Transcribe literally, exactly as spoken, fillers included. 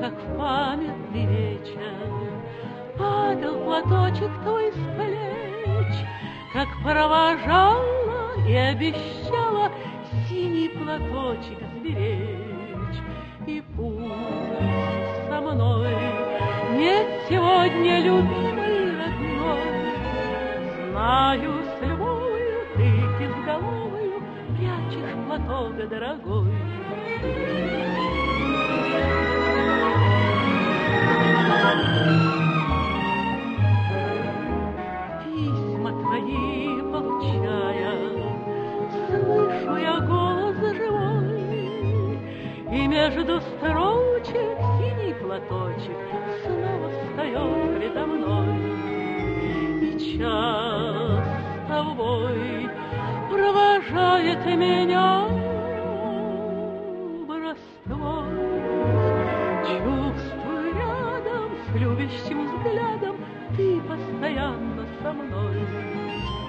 как в памятный вечер, падал платочек твой с плеч, как провожала и обещала синий платочек сберечь. И пусть со мной нет сегодня любимой родной, знаю, с любовью ты безголовою прячешь платок дорогой. Письма твои получая, слышу я голос живой, и между строчек синий платочек снова встает предо мной. И час с тобой провожает меня в Ростов. Чувствую рядом с любящим взглядом ты постоянно со мной.